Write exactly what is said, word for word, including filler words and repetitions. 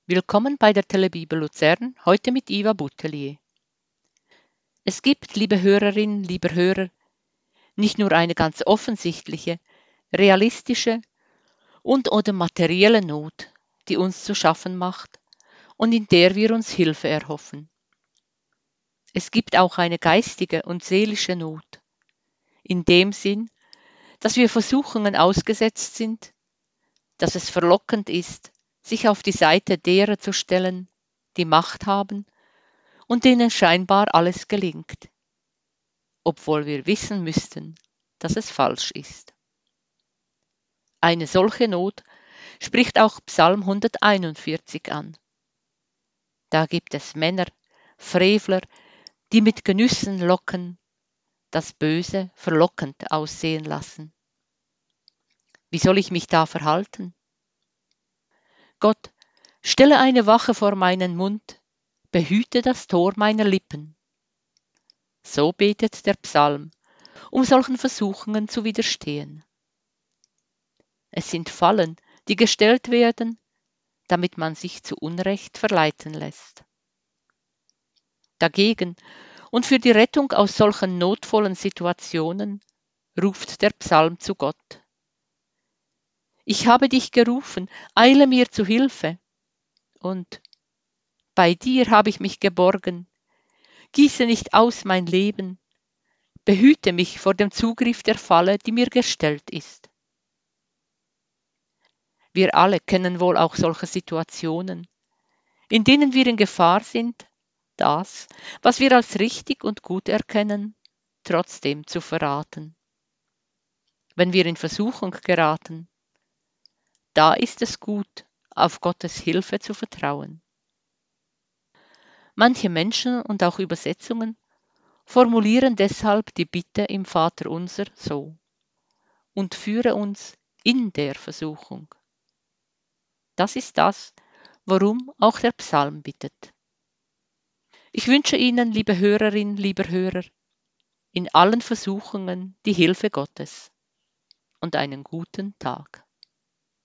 Willkommen bei der Telebibel Luzern, heute mit Iva Boutelier. Es gibt, liebe Hörerinnen, lieber Hörer, nicht nur eine ganz offensichtliche, realistische und oder materielle Not, die uns zu schaffen macht und in der wir uns Hilfe erhoffen. Es gibt auch eine geistige und seelische Not, in dem Sinn, dass wir Versuchungen ausgesetzt sind, dass es verlockend ist, sich auf die Seite derer zu stellen, die Macht haben und denen scheinbar alles gelingt, obwohl wir wissen müssten, dass es falsch ist. Eine solche Not spricht auch Psalm hunderteinundvierzig an. Da gibt es Männer, Frevler, die mit Genüssen locken, das Böse verlockend aussehen lassen. Wie soll ich mich da verhalten? Gott, stelle eine Wache vor meinen Mund, behüte das Tor meiner Lippen. So betet der Psalm, um solchen Versuchungen zu widerstehen. Es sind Fallen, die gestellt werden, damit man sich zu Unrecht verleiten lässt. Dagegen und für die Rettung aus solchen notvollen Situationen ruft der Psalm zu Gott. Ich habe dich gerufen, eile mir zu Hilfe. Und bei dir habe ich mich geborgen. Gieße nicht aus mein Leben. Behüte mich vor dem Zugriff der Falle, die mir gestellt ist. Wir alle kennen wohl auch solche Situationen, in denen wir in Gefahr sind, das, was wir als richtig und gut erkennen, trotzdem zu verraten. Wenn wir in Versuchung geraten, da ist es gut, auf Gottes Hilfe zu vertrauen. Manche Menschen und auch Übersetzungen formulieren deshalb die Bitte im Vaterunser so: und führe uns in der Versuchung. Das ist das, worum auch der Psalm bittet. Ich wünsche Ihnen, liebe Hörerin, lieber Hörer, in allen Versuchungen die Hilfe Gottes und einen guten Tag.